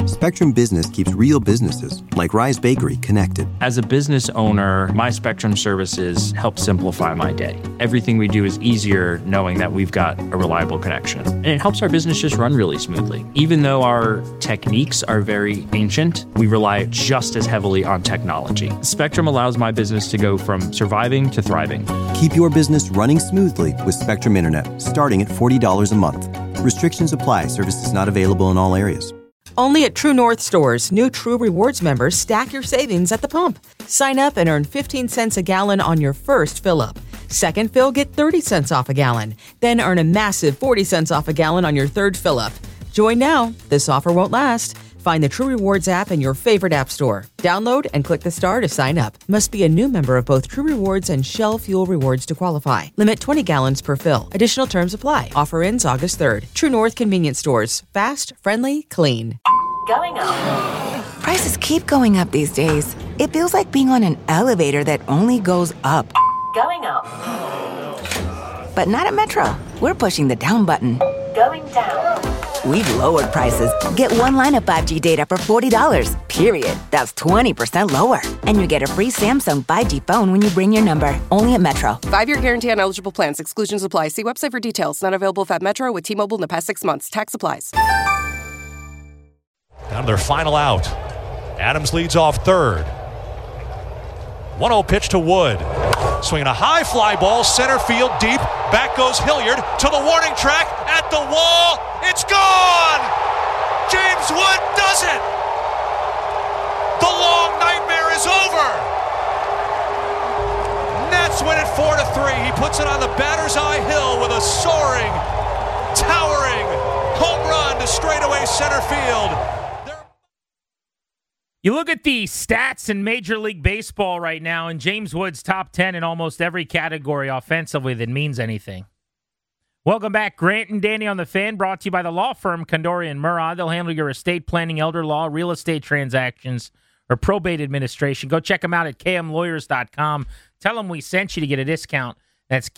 Spectrum Business keeps real businesses, like Rise Bakery, connected. As a business owner, my Spectrum services help simplify my day. Everything we do is easier knowing that we've got a reliable connection. And it helps our business just run really smoothly. Even though our techniques are very ancient, we rely just as heavily on technology. Spectrum allows my business to go from surviving to thriving. Keep your business running smoothly with Spectrum Internet, starting at $40 a month. Restrictions apply. Services not available in all areas. Only at True North stores, new True Rewards members stack your savings at the pump. Sign up and earn 15 cents a gallon on your first fill-up. Second fill, get 30 cents off a gallon. Then earn a massive 40 cents off a gallon on your third fill-up. Join now. This offer won't last. Find the True Rewards app in your favorite app store. Download and click the star to sign up. Must be a new member of both True Rewards and Shell Fuel Rewards to qualify. Limit 20 gallons per fill. Additional terms apply. Offer ends August 3rd. True North Convenience Stores. Fast, friendly, clean. Going up. Prices keep going up these days. It feels like being on an elevator that only goes up. Going up. But not at Metro. We're pushing the down button. Going down. We've lowered prices. Get one line of 5G data for $40, period. That's 20% lower. And you get a free Samsung 5G phone when you bring your number. Only at Metro. 5-year guarantee on eligible plans. Exclusions apply. See website for details. Not available at Metro with T-Mobile in the past 6 months. Tax applies. Down to their final out. Adams leads off third. 1-0 pitch to Wood. Swinging a high fly ball, center field deep. Back goes Hilliard to the warning track, at the wall. It's gone! James Wood does it! The long nightmare is over! Nets win it 4-3. He puts it on the batter's eye hill with a soaring, towering home run to straightaway center field. You look at the stats in Major League Baseball right now, and James Wood's top 10 in almost every category offensively that means anything. Welcome back. Grant and Danny on the Fan, brought to you by the law firm Condori and Murrah. They'll handle your estate planning, elder law, real estate transactions, or probate administration. Go check them out at kmlawyers.com. Tell them we sent you to get a discount. That's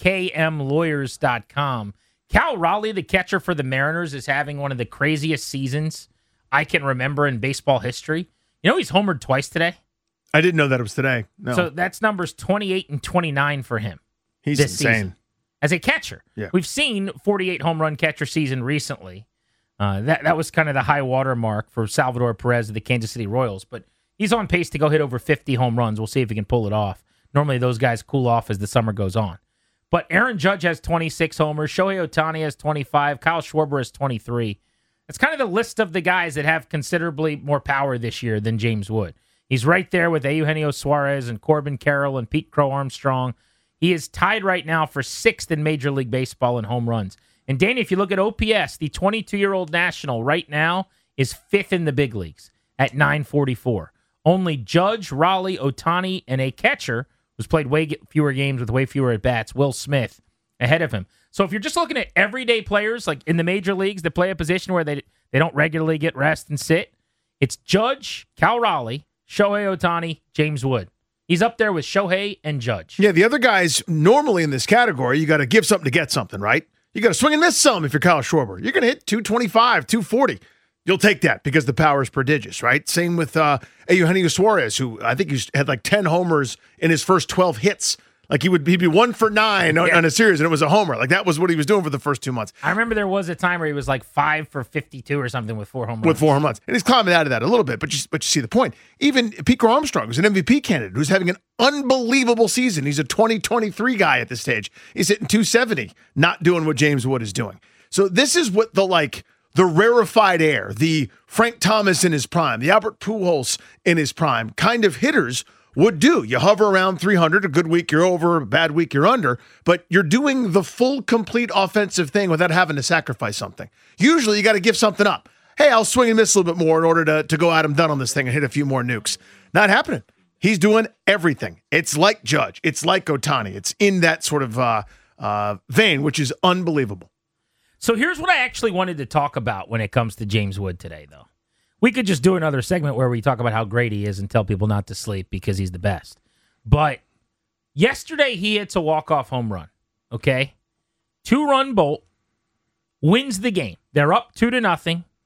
kmlawyers.com. Cal Raleigh, the catcher for the Mariners, is having one of the craziest seasons I can remember in baseball history. You know he's homered twice today? I didn't know that it was today. No. So that's numbers 28 and 29 for him. He's this insane. Season. As a catcher. Yeah. We've seen 48 home run catcher season recently. That was kind of the high water mark for Salvador Perez of the Kansas City Royals. But he's on pace to go hit over 50 home runs. We'll see if he can pull it off. Normally those guys cool off as the summer goes on. But Aaron Judge has 26 homers. Shohei Ohtani has 25. Kyle Schwarber has 23. It's kind of the list of the guys that have considerably more power this year than James Wood. He's right there with Eugenio Suarez and Corbin Carroll and Pete Crow Armstrong. He is tied right now for 6th in Major League Baseball in home runs. And Danny, if you look at OPS, the 22-year-old National right now is 5th in the big leagues at 944. Only Judge, Raleigh, Ohtani, and a catcher who's played way fewer games with way fewer at-bats, Will Smith, ahead of him. So if you're just looking at everyday players, like in the major leagues that play a position where they don't regularly get rest and sit, it's Judge, Cal Raleigh, Shohei Ohtani, James Wood. He's up there with Shohei and Judge. Yeah, the other guys normally in this category, you got to give something to get something, right? You got to swing and miss some if you're Kyle Schwarber. You're going to hit 225, 240. You'll take that because the power is prodigious, right? Same with Eugenio Suarez, who I think he had like 10 homers in his first 12 hits. Like he'd be 1 for 9 on a series, and it was a homer. Like that was what he was doing for the first 2 months. I remember there was a time where he was like 5 for 52 or something with 4 home runs. With 4 home runs. And he's climbing out of that a little bit, but you see the point. Even Pete Crow Armstrong, who's an MVP candidate, who's having an unbelievable season. He's a 2023 guy at this stage. He's hitting 270, not doing what James Wood is doing. So this is what the rarefied air, the Frank Thomas in his prime, the Albert Pujols in his prime kind of hitters would do. You hover around 300. A good week, you're over. A bad week, you're under. But you're doing the full, complete offensive thing without having to sacrifice something. Usually, you got to give something up. Hey, I'll swing and miss a little bit more in order to go Adam Dunn on this thing and hit a few more nukes. Not happening. He's doing everything. It's like Judge. It's like Ohtani. It's in that sort of vein, which is unbelievable. So here's what I actually wanted to talk about when it comes to James Wood today, though. We could just do another segment where we talk about how great he is and tell people not to sleep because he's the best. But yesterday he hits a walk-off home run, okay? 2-run bolt, wins the game. They're up 2-0.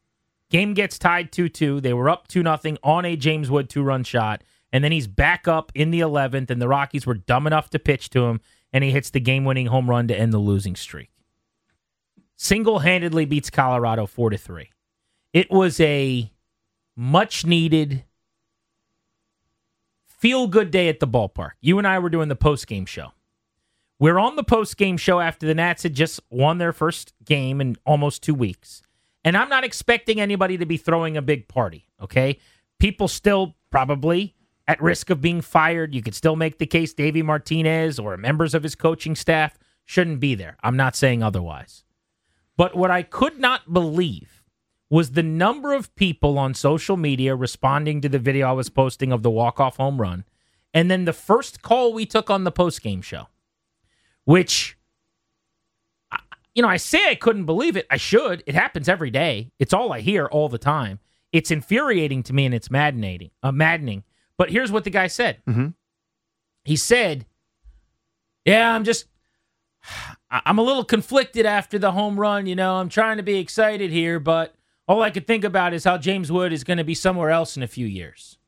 Game gets tied 2-2. They were up 2-0 on a James Wood 2-run shot, and then he's back up in the 11th, and the Rockies were dumb enough to pitch to him, and he hits the game-winning home run to end the losing streak. Single-handedly beats Colorado 4-3. It was a much-needed feel-good day at the ballpark. You and I were doing the post-game show. We're on the post-game show after the Nats had just won their first game in almost 2 weeks. And I'm not expecting anybody to be throwing a big party, okay? People still probably at risk of being fired. You could still make the case Davey Martinez or members of his coaching staff shouldn't be there. I'm not saying otherwise. But what I could not believe was the number of people on social media responding to the video I was posting of the walk-off home run, and then the first call we took on the post-game show, which, I say I couldn't believe it. I should. It happens every day. It's all I hear all the time. It's infuriating to me, and it's maddening. But here's what the guy said. Mm-hmm. He said, yeah, I'm a little conflicted after the home run. I'm trying to be excited here, but all I could think about is how James Wood is going to be somewhere else in a few years.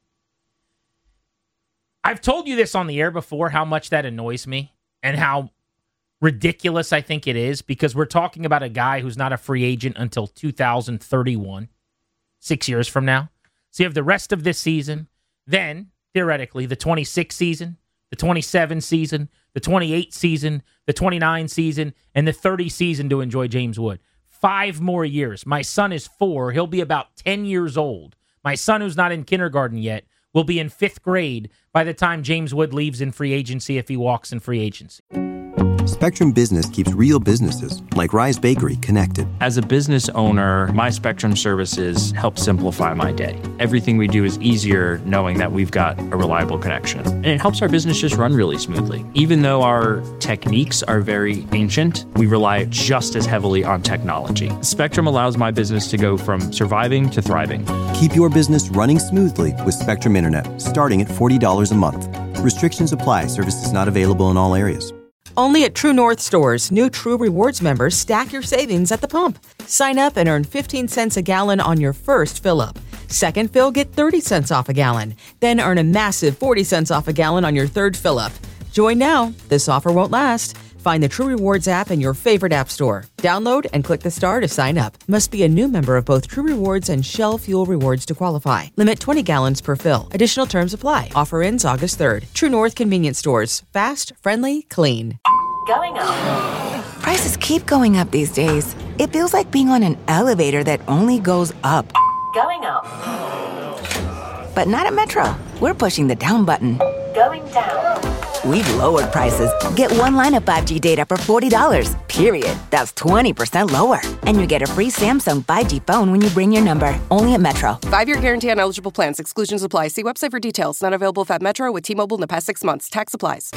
I've told you this on the air before, how much that annoys me and how ridiculous I think it is, because we're talking about a guy who's not a free agent until 2031, 6 years from now. So you have the rest of this season, then, theoretically, the 26 season, the 27 season, the 28 season, the 29 season, and the 30 season to enjoy James Wood. 5 more years. My son is 4. He'll be about 10 years old. My son, who's not in kindergarten yet, will be in 5th grade by the time James Wood leaves in free agency, if he walks in free agency. Spectrum Business keeps real businesses, like Rise Bakery, connected. As a business owner, my Spectrum services help simplify my day. Everything we do is easier knowing that we've got a reliable connection. And it helps our business just run really smoothly. Even though our techniques are very ancient, we rely just as heavily on technology. Spectrum allows my business to go from surviving to thriving. Keep your business running smoothly with Spectrum Internet, starting at $40 a month. Restrictions apply. Services not available in all areas. Only at True North stores, new True Rewards members stack your savings at the pump. Sign up and earn 15 cents a gallon on your first fill-up. Second fill, get 30 cents off a gallon. Then earn a massive 40 cents off a gallon on your third fill-up. Join now. This offer won't last. Find the True Rewards app in your favorite app store. Download and click the star to sign up. Must be a new member of both True Rewards and Shell Fuel Rewards to qualify. Limit 20 gallons per fill. Additional terms apply. Offer ends August 3rd. True North Convenience Stores. Fast, friendly, clean. Going up. Prices keep going up these days. It feels like being on an elevator that only goes up. Going up. But not at Metro. We're pushing the down button. Going down. We've lowered prices. Get one line of 5G data for $40, period. That's 20% lower. And you get a free Samsung 5G phone when you bring your number. Only at Metro. 5-year guarantee on eligible plans. Exclusions apply. See website for details. Not available at Metro with T-Mobile in the past 6 months. Tax applies.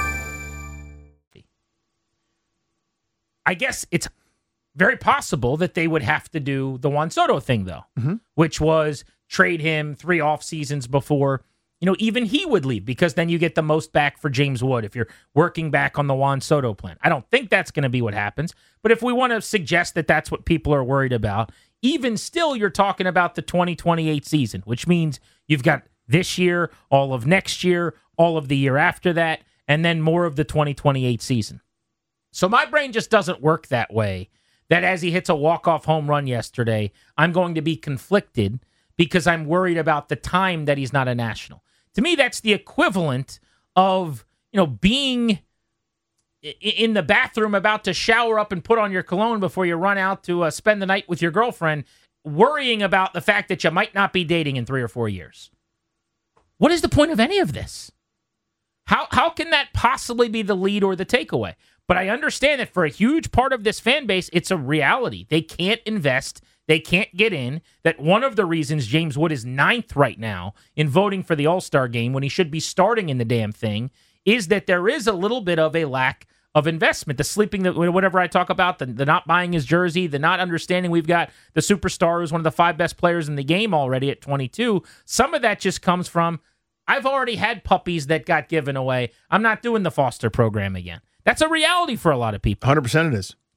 I guess it's very possible that they would have to do the Juan Soto thing, though, which was trade him 3 off seasons before, even he would leave, because then you get the most back for James Wood if you're working back on the Juan Soto plan. I don't think that's going to be what happens, but if we want to suggest that that's what people are worried about, even still, you're talking about the 2028 season, which means you've got this year, all of next year, all of the year after that, and then more of the 2028 season. So my brain just doesn't work that way, that as he hits a walk-off home run yesterday, I'm going to be conflicted because I'm worried about the time that he's not a National. To me, that's the equivalent of, being in the bathroom about to shower up and put on your cologne before you run out to spend the night with your girlfriend, worrying about the fact that you might not be dating in 3 or 4 years. What is the point of any of this? How can that possibly be the lead or the takeaway? But I understand that for a huge part of this fan base, it's a reality. They can't invest. They can't get in. That one of the reasons James Wood is 9th right now in voting for the All-Star game when he should be starting in the damn thing is that there is a little bit of a lack of investment. The sleeping, whatever I talk about, the not buying his jersey, the not understanding we've got the superstar who's one of the 5 best players in the game already at 22. Some of that just comes from, I've already had puppies that got given away. I'm not doing the foster program again. That's a reality for a lot of people. 100% it is.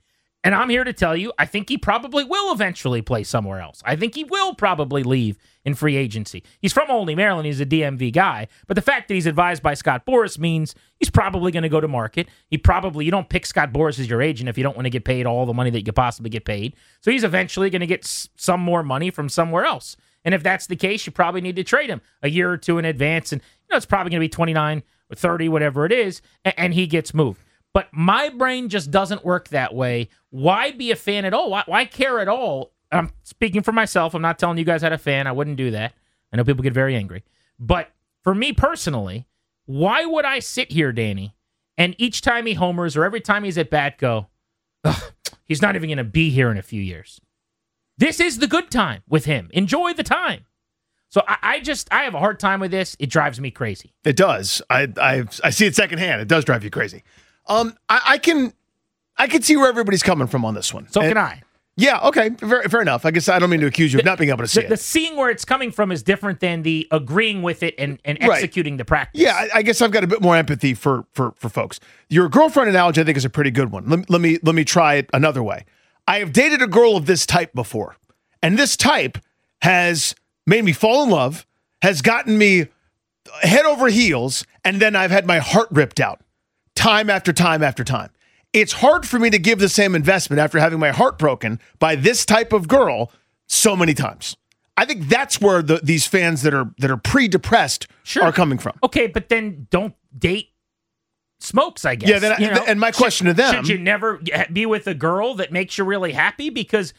And I'm here to tell you, I think he probably will eventually play somewhere else. I think he will probably leave in free agency. He's from Olney, Maryland. He's a DMV guy. But the fact that he's advised by Scott Boras means he's probably going to go to market. You don't pick Scott Boras as your agent if you don't want to get paid all the money that you could possibly get paid. So he's eventually going to get some more money from somewhere else. And if that's the case, you probably need to trade him a year or two in advance. And it's probably going to be 29 or 30, whatever it is, and he gets moved. But my brain just doesn't work that way. Why be a fan at all? Why care at all? I'm speaking for myself. I'm not telling you guys how to fan. I wouldn't do that. I know people get very angry. But for me personally, why would I sit here, Danny, and each time he homers or every time he's at bat go, he's not even going to be here in a few years. This is the good time with him. Enjoy the time. So I have a hard time with this. It drives me crazy. It does. I see it secondhand. It does drive you crazy. I can see where everybody's coming from on this one. So can I. Yeah, okay, fair enough. I guess I don't mean to accuse you of not being able to see it. The seeing where it's coming from is different than the agreeing with it and executing the practice. Yeah, I guess I've got a bit more empathy for folks. Your girlfriend analogy, I think, is a pretty good one. Let me try it another way. I have dated a girl of this type before, and this type has made me fall in love, has gotten me head over heels, and then I've had my heart ripped out time after time after time. It's hard for me to give the same investment after having my heart broken by this type of girl so many times. I think that's where these fans that are pre-depressed are coming from. Okay, but then don't date smokes, I guess. Yeah, and my question to them... Should you never be with a girl that makes you really happy? Because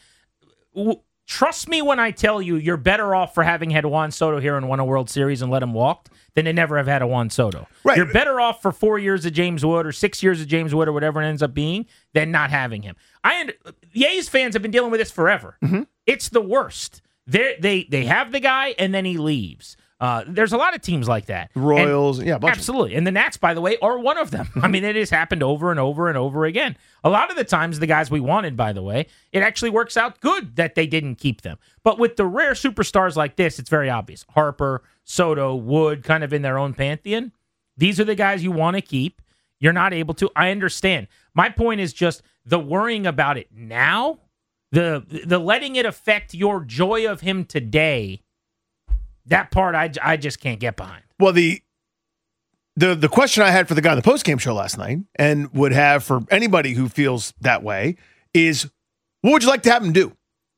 trust me when I tell you, you're better off for having had Juan Soto here and won a World Series and let him walk than to never have had a Juan Soto. Right. You're better off for 4 years of James Wood or 6 years of James Wood or whatever it ends up being than not having him. The A's fans have been dealing with this forever. Mm-hmm. It's the worst. They have the guy and then he leaves. There's a lot of teams like that. Royals, absolutely. And the Nats, by the way, are one of them. I mean, it has happened over and over and over again. A lot of the times, the guys we wanted, by the way, it actually works out good that they didn't keep them. But with the rare superstars like this, it's very obvious. Harper, Soto, Wood, kind of in their own pantheon. These are the guys you want to keep. You're not able to. I understand. My point is just the worrying about it now, the letting it affect your joy of him today. That part I just can't get behind. Well, the question I had for the guy on the postgame show last night, and would have for anybody who feels that way, is what would you like to have him do?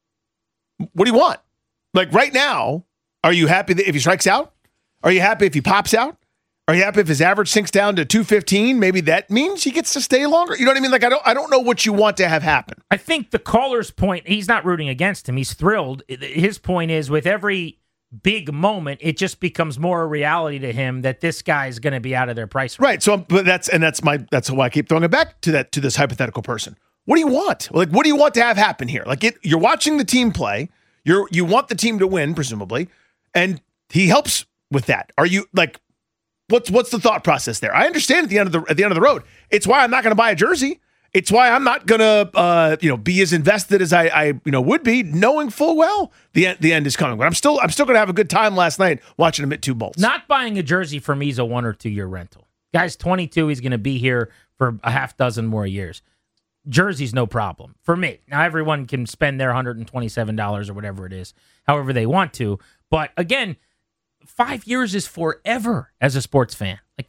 What do you want? Like right now, are you happy that if he strikes out? Are you happy if he pops out? Are you happy if his average sinks down to 215? Maybe that means he gets to stay longer. You know what I mean? Like I don't know what you want to have happen. I think the caller's point, he's not rooting against him. He's thrilled. His point is with every big moment, it just becomes more a reality to him that this guy is going to be out of their price range. Right. So, but that's why I keep throwing it back to this hypothetical person. What do you want? Like, what do you want to have happen here? Like, you're watching the team play. You want the team to win, presumably, and he helps with that. Are you like, what's the thought process there? I understand at the end of the road. It's why I'm not going to buy a jersey. It's why I'm not gonna, be as invested as I would be, knowing full well the end is coming. But I'm still gonna have a good time last night watching him hit 2 bolts. Not buying a jersey for me is a 1 or 2 year rental. Guy's 22. He's gonna be here for a half dozen more years. Jersey's no problem for me. Now everyone can spend their $127 or whatever it is, however they want to. But again, 5 years is forever as a sports fan. Like.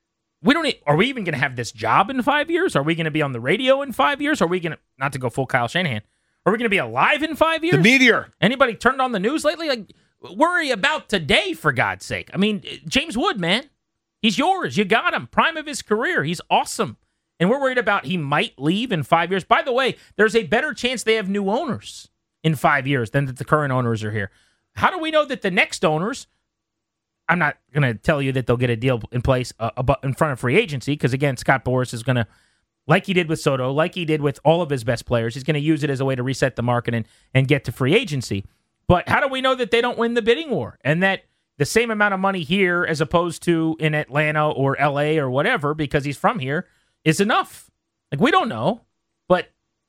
Are we even going to have this job in 5 years? Are we going to be on the radio in 5 years? Are we going to, not to go full Kyle Shanahan, are we going to be alive in 5 years? The meteor. Anybody turned on the news lately? Like, worry about today, for God's sake. I mean, James Wood, man, he's yours. You got him. Prime of his career. He's awesome. And we're worried about he might leave in 5 years. By the way, there's a better chance they have new owners in 5 years than that the current owners are here. How do we know that the next owners, I'm not going to tell you that they'll get a deal in place in front of free agency because, again, Scott Boras is going to, like he did with Soto, like he did with all of his best players, he's going to use it as a way to reset the market and get to free agency. But how do we know that they don't win the bidding war and that the same amount of money here as opposed to in Atlanta or L.A. or whatever, because he's from here, is enough? Like, we don't know. But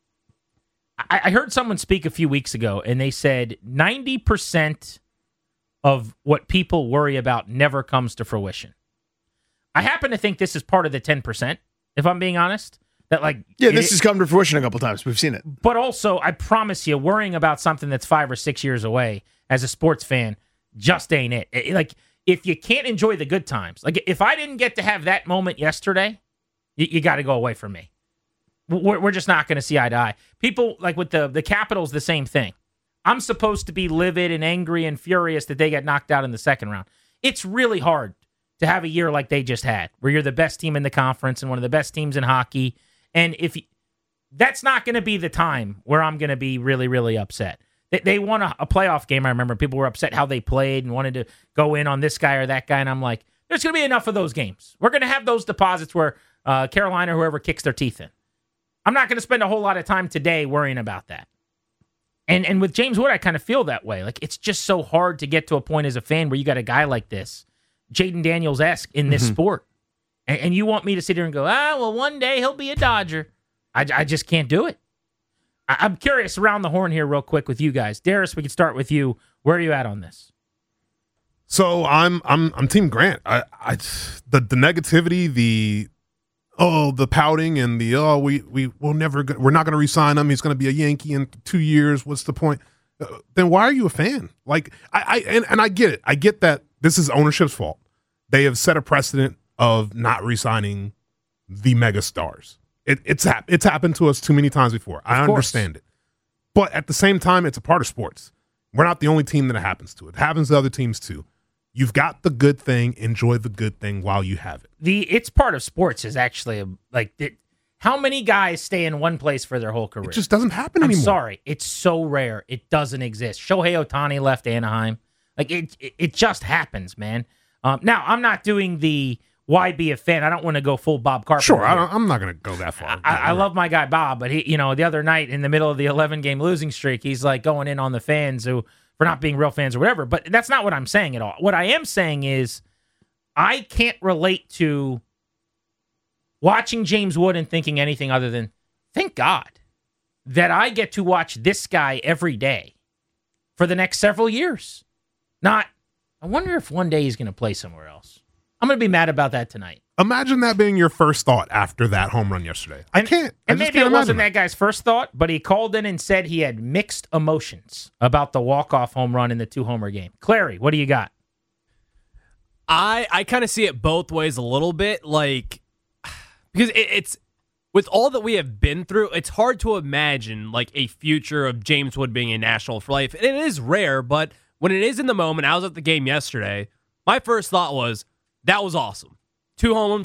I heard someone speak a few weeks ago, and they said 90% of what people worry about never comes to fruition. I happen to think this is part of the 10%, if I'm being honest. That like this has come to fruition a couple times. We've seen it. But also, I promise you, worrying about something that's 5 or 6 years away as a sports fan just ain't it. Like, if you can't enjoy the good times, like if I didn't get to have that moment yesterday, you got to go away from me. We're just not going to see eye to eye. People, like with the Capitals, the same thing. I'm supposed to be livid and angry and furious that they got knocked out in the second round. It's really hard to have a year like they just had, where you're the best team in the conference and one of the best teams in hockey. And that's not going to be the time where I'm going to be really, really upset. They won a playoff game. I remember people were upset how they played and wanted to go in on this guy or that guy. And I'm like, there's going to be enough of those games. We're going to have those deposits where Carolina or whoever kicks their teeth in. I'm not going to spend a whole lot of time today worrying about that. And with James Wood, I kind of feel that way. Like, it's just so hard to get to a point as a fan where you got a guy like this, Jaden Daniels-esque in this sport. And you want me to sit here and go, well, one day he'll be a Dodger. I just can't do it. I'm curious around the horn here real quick with you guys. Darius, we can start with you. Where are you at on this? So I'm Team Grant. The negativity, the pouting, and we're not going to re-sign him. He's going to be a Yankee in 2 years. What's the point? Then why are you a fan? Like I get it. I get that this is ownership's fault. They have set a precedent of not re-signing the mega stars. It's happened to us too many times before. I understand it. But at the same time, it's a part of sports. We're not the only team that it happens to. It happens to other teams too. You've got the good thing. Enjoy the good thing while you have it. It's part of sports is actually how many guys stay in one place for their whole career? It just doesn't happen anymore. I'm sorry. It's so rare. It doesn't exist. Shohei Ohtani left Anaheim. Like it just happens, man. Now, I'm not doing the why be a fan. I don't want to go full Bob Carpenter. Sure, I'm not going to go that far. I love my guy Bob, but he, the other night in the middle of the 11-game losing streak, he's like going in on the fans for not being real fans or whatever. But that's not what I'm saying at all. What I am saying is I can't relate to watching James Wood and thinking anything other than, thank God that I get to watch this guy every day for the next several years. Not, I wonder if one day he's going to play somewhere else. I'm going to be mad about that tonight. Imagine that being your first thought after that home run yesterday. I can't. And maybe it wasn't that guy's first thought, but he called in and said he had mixed emotions about the walk-off home run in the 2-homer game. Clary, what do you got? I kind of see it both ways a little bit, like, because it's with all that we have been through, it's hard to imagine like a future of James Wood being a National for life. And it is rare, but when it is in the moment, I was at the game yesterday. My first thought was, that was awesome. 2 home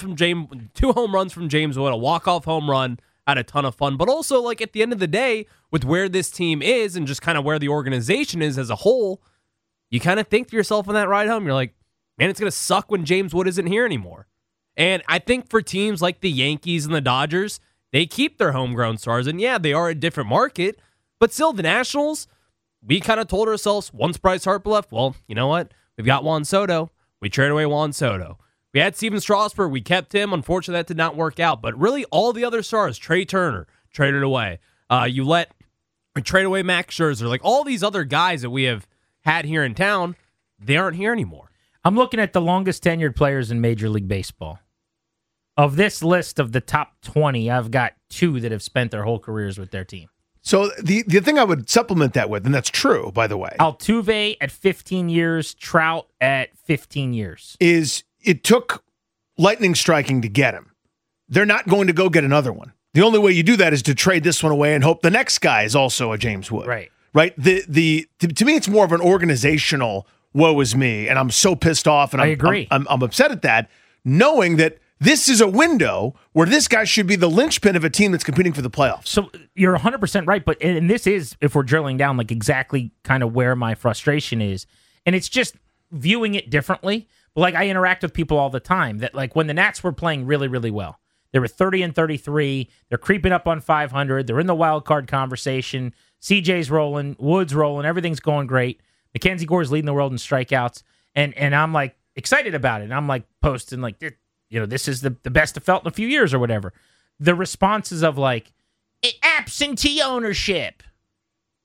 runs from James Wood, a walk-off home run, had a ton of fun. But also, like, at the end of the day, with where this team is and just kind of where the organization is as a whole, you kind of think to yourself on that ride home, you're like, man, it's going to suck when James Wood isn't here anymore. And I think for teams like the Yankees and the Dodgers, they keep their homegrown stars. And yeah, they are a different market. But still, the Nationals, we kind of told ourselves, once Bryce Harper left, well, you know what? We've got Juan Soto. We traded away Juan Soto. We had Steven Strasburg. We kept him. Unfortunately, that did not work out. But really, all the other stars, Trey Turner, traded away. We trade away Max Scherzer. Like, all these other guys that we have had here in town, they aren't here anymore. I'm looking at the longest tenured players in Major League Baseball. Of this list of the top 20, I've got 2 that have spent their whole careers with their team. So the thing I would supplement that with, and that's true, by the way. Altuve at 15 years, Trout at 15 years. Is it took lightning striking to get him. They're not going to go get another one. The only way you do that is to trade this one away and hope the next guy is also a James Wood. Right. To me, it's more of an organizational woe is me, and I'm so pissed off, and I agree. I'm upset at that, knowing that this is a window where this guy should be the linchpin of a team that's competing for the playoffs. So you're 100% right, but and this is, if we're drilling down, like exactly kind of where my frustration is, and it's just viewing it differently. But like I interact with people all the time that like when the Nats were playing really, really well, they were 30-33, they're creeping up on 500, they're in the wild card conversation, CJ's rolling, Wood's rolling, everything's going great. Mackenzie Gore's leading the world in strikeouts, and I'm like excited about it. And I'm like posting like, this is the best I've felt in a few years or whatever. The responses of like, absentee ownership,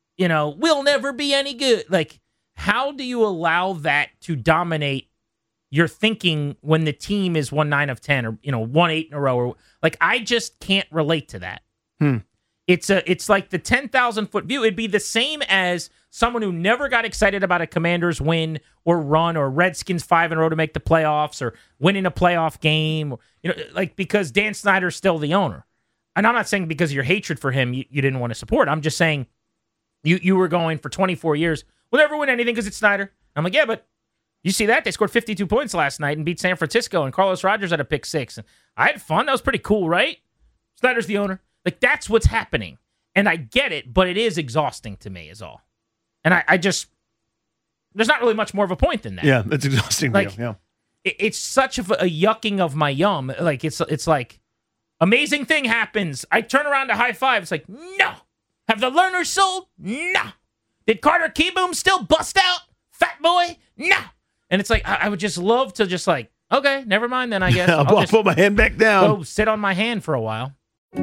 we'll never be any good. Like, how do you allow that to dominate you're thinking when the team is 1-9 of 10 or 1-8 in a row, or like I just can't relate to that. It's like the 10,000-foot view. It'd be the same as someone who never got excited about a Commanders win or run or Redskins 5 in a row to make the playoffs or winning a playoff game, because Dan Snyder's still the owner. And I'm not saying because of your hatred for him you didn't want to support. I'm just saying you were going for 24 years. We'll never win anything because it's Snyder. I'm like, yeah, but you see that? They scored 52 points last night and beat San Francisco, and Carlos Rogers had a pick 6. And I had fun. That was pretty cool, right? Snyder's the owner. Like, that's what's happening. And I get it, but it is exhausting to me is all. And I just, there's not really much more of a point than that. Yeah, it's exhausting. Like, yeah. It's such a yucking of my yum. Like, it's like, amazing thing happens. I turn around to high five. It's like, no. Have the learners sold? No. Did Carter Keyboom still bust out? Fat boy? No. And it's like, I would just love to just like, okay, never mind then, I guess. I'll just put my hand back down. Go sit on my hand for a while.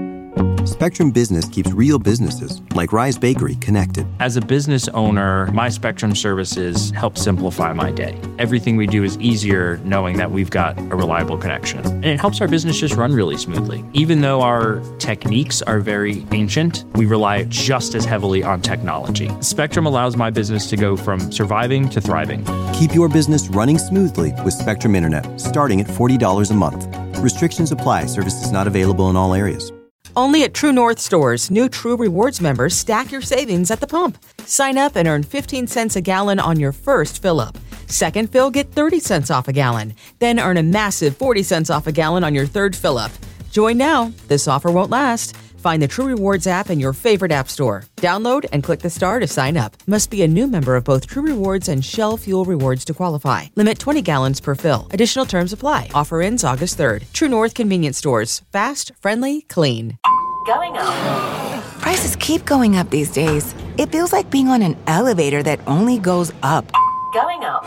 Spectrum Business keeps real businesses, like Rise Bakery, connected. As a business owner, my Spectrum services help simplify my day. Everything we do is easier knowing that we've got a reliable connection. And it helps our business just run really smoothly. Even though our techniques are very ancient, we rely just as heavily on technology. Spectrum allows my business to go from surviving to thriving. Keep your business running smoothly with Spectrum Internet, starting at $40 a month. Restrictions apply. Services not available in all areas. Only at True North stores, new True Rewards members stack your savings at the pump. Sign up and earn 15 cents a gallon on your first fill-up. Second fill, get 30 cents off a gallon. Then earn a massive 40 cents off a gallon on your third fill-up. Join now. This offer won't last. Find the True Rewards app in your favorite app store. Download and click the star to sign up. Must be a new member of both True Rewards and Shell Fuel Rewards to qualify. Limit 20 gallons per fill. Additional terms apply. Offer ends August 3rd. True North Convenience Stores. Fast, friendly, clean. Going up. Prices keep going up these days. It feels like being on an elevator that only goes up. Going up.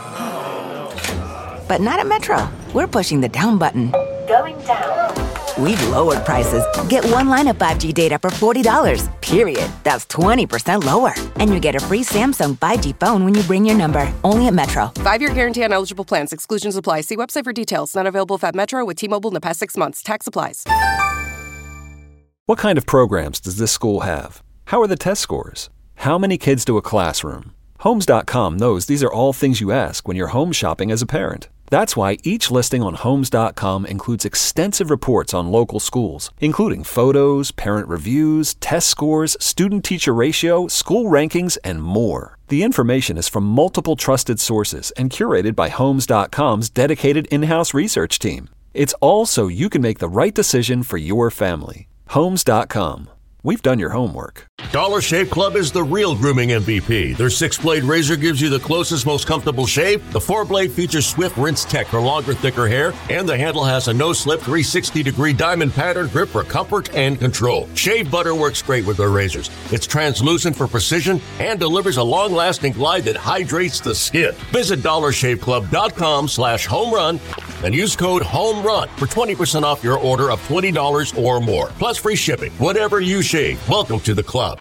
But not at Metro. We're pushing the down button. Going down. We've lowered prices. Get one line of 5G data for $40, period. That's 20% lower. And you get a free Samsung 5G phone when you bring your number. Only at Metro. 5-year guarantee on eligible plans. Exclusions apply. See website for details. Not available at Metro with T-Mobile in the past 6 months. Tax applies. What kind of programs does this school have? How are the test scores? How many kids do a classroom? Homes.com knows these are all things you ask when you're home shopping as a parent. That's why each listing on Homes.com includes extensive reports on local schools, including photos, parent reviews, test scores, student-teacher ratio, school rankings, and more. The information is from multiple trusted sources and curated by Homes.com's dedicated in-house research team. It's all so you can make the right decision for your family. Homes.com. We've done your homework. Dollar Shave Club is the real grooming MVP. Their 6-blade razor gives you the closest, most comfortable shave. The 4-blade features swift rinse tech for longer, thicker hair. And the handle has a no-slip 360-degree diamond pattern grip for comfort and control. Shave butter works great with their razors. It's translucent for precision and delivers a long-lasting glide that hydrates the skin. Visit DollarShaveClub.com/homerun and use code HOMERUN for 20% off your order of $20 or more. Plus free shipping. Whatever you shave, welcome to the club.